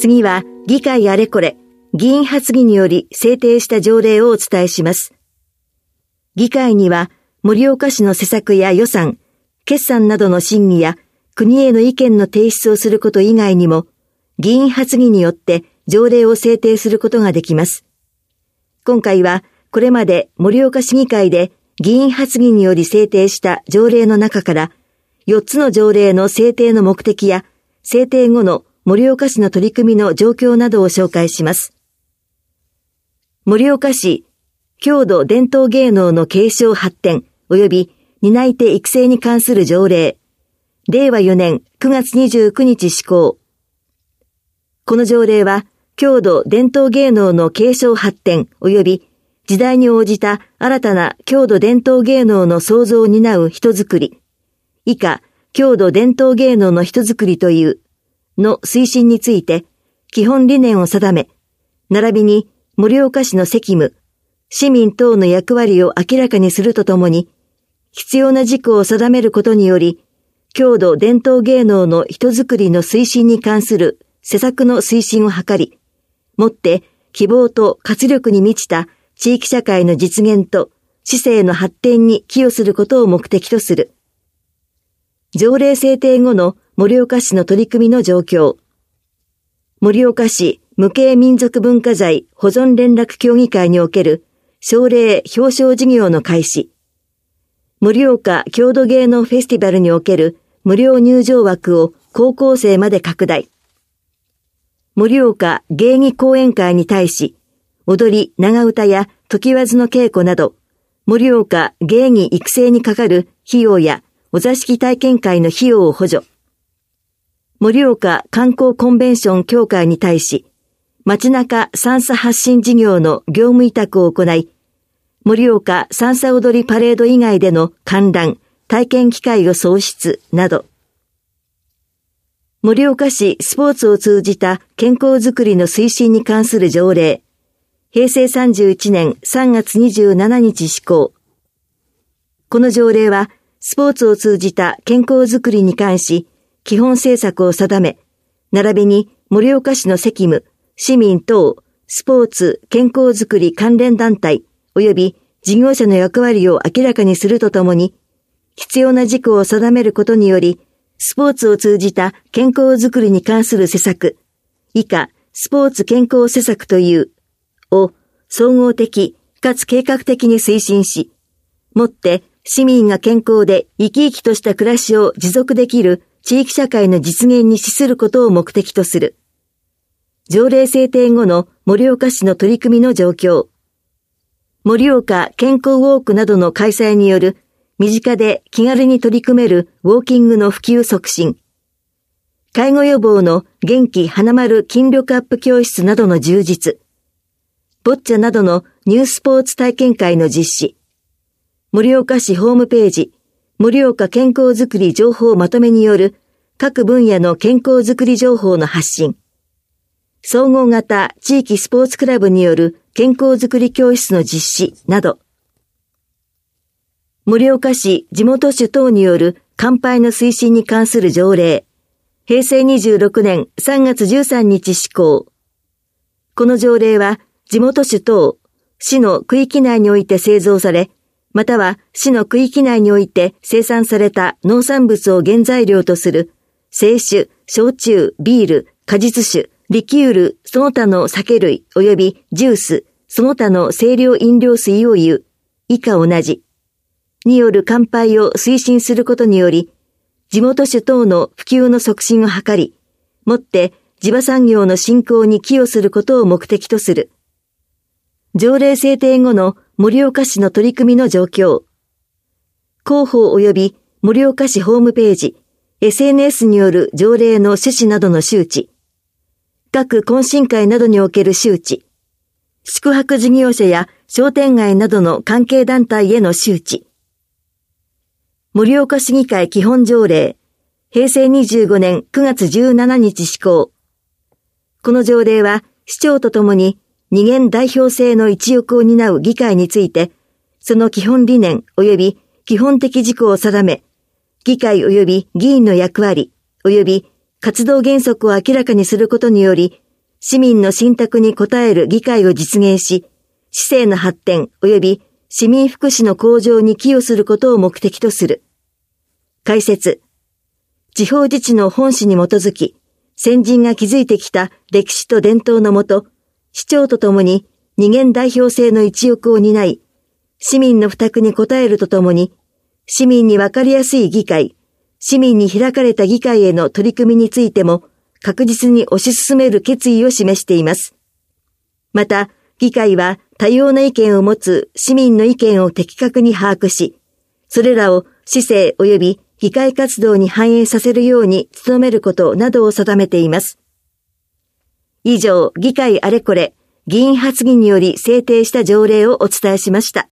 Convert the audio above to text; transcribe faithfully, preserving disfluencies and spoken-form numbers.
次は議会あれこれ、議員発議により制定した条例をお伝えします。議会には盛岡市の施策や予算、決算などの審議や国への意見の提出をすること以外にも、議員発議によって条例を制定することができます。今回はこれまで盛岡市議会で議員発議により制定した条例の中からよっつの条例の制定の目的や制定後の盛岡市の取り組みの状況などを紹介します。盛岡市郷土伝統芸能の継承発展及び担い手育成に関する条例、れいわよねんくがつにじゅうくにち施行。この条例は郷土伝統芸能の継承発展及び時代に応じた新たな郷土伝統芸能の創造を担う人づくり、以下郷土伝統芸能の人づくりというの推進について基本理念を定め、並びに盛岡市の責務、市民等の役割を明らかにするとともに、必要な事項を定めることにより、郷土伝統芸能の人づくりの推進に関する施策の推進を図り、もって希望と活力に満ちた地域社会の実現と市政の発展に寄与することを目的とする。条例制定後の盛岡市の取り組みの状況。盛岡市無形民族文化財保存連絡協議会における奨励表彰事業の開始。盛岡郷土芸能フェスティバルにおける無料入場枠を高校生まで拡大。盛岡芸技講演会に対し、踊り、長唄や常磐の稽古など、盛岡芸技育成にかかる費用やお座敷体験会の費用を補助。盛岡観光コンベンション協会に対し、街中三叉発信事業の業務委託を行い、盛岡三叉踊りパレード以外での観覧、体験機会を創出など、盛岡市スポーツを通じた健康づくりの推進に関する条例、へいせいさんじゅういちねんさんがつにじゅうしちにち施行。この条例は、スポーツを通じた健康づくりに関し、基本政策を定め、並びに盛岡市の責務、市民等、スポーツ健康づくり関連団体及び事業者の役割を明らかにするとともに、必要な事項を定めることにより、スポーツを通じた健康づくりに関する施策、以下、スポーツ健康施策という、を総合的かつ計画的に推進し、もって市民が健康で生き生きとした暮らしを持続できる地域社会の実現に資することを目的とする。条例制定後の盛岡市の取り組みの状況。盛岡健康ウォークなどの開催による身近で気軽に取り組めるウォーキングの普及促進。介護予防の元気花丸筋力アップ教室などの充実。ボッチャなどのニュースポーツ体験会の実施。盛岡市ホームページ、盛岡健康づくり情報まとめによる各分野の健康づくり情報の発信。総合型地域スポーツクラブによる健康づくり教室の実施など。盛岡市地元主等による乾杯の推進に関する条例。へいせいにじゅうろくねんさんがつじゅうさんにち施行。この条例は地元主等、市の区域内において製造され、または市の区域内において生産された農産物を原材料とする清酒、焼酎、ビール、果実酒、リキュール、その他の酒類及びジュース、その他の清涼飲料水を言う、以下同じ、による乾杯を推進することにより、地元種等の普及の促進を図り、もって地場産業の振興に寄与することを目的とする。条例制定後の盛岡市の取り組みの状況。広報及び盛岡市ホームページ、エスエヌエス による条例の趣旨などの周知。各懇親会などにおける周知。宿泊事業者や商店街などの関係団体への周知。盛岡市議会基本条例、へいせいにじゅうごねんくがつじゅうしちにち施行。この条例は市長とともに二元代表制の一翼を担う議会について、その基本理念及び基本的事項を定め、議会及び議員の役割及び活動原則を明らかにすることにより、 市民の信託に応える議会を実現し、市政の発展及び市民福祉の向上に寄与することを目的とする。解説。地方自治の本旨に基づき、先人が築いてきた歴史と伝統のもと、市長とともに二元代表制の一翼を担い、市民の負託に応えるとともに、市民にわかりやすい議会、市民に開かれた議会への取り組みについても確実に推し進める決意を示しています。また、議会は多様な意見を持つ市民の意見を的確に把握し、それらを市政及び議会活動に反映させるように努めることなどを定めています。以上、議会あれこれ、議員発議により制定した条例をお伝えしました。